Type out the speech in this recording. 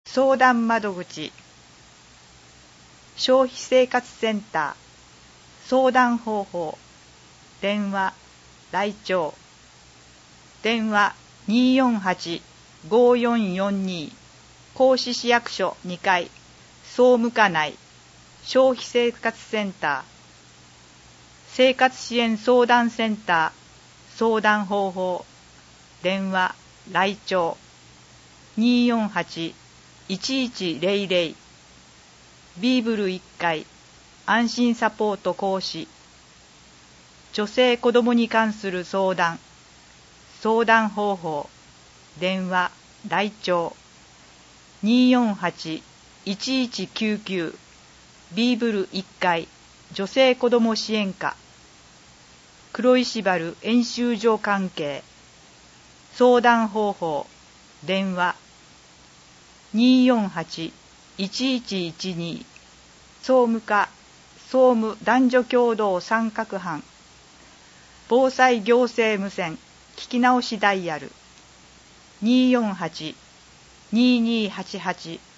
相談窓口、消費生活センター、相談方法、電話、来庁、電話248-5442、甲子市役所2階、総務課内、消費生活センター、生活支援相談センター、相談方法、電話、来庁、248-1100、ビーブル1階、安心サポート講師、女性子どもに関する相談、相談方法、電話、来庁、248-1199、ビーブル1階、女性子ども支援課、黒石原演習場関係、相談方法、電話、248-1112、総務課、総務男女共同参画班、防災行政無線聞き直しダイヤル、248-2288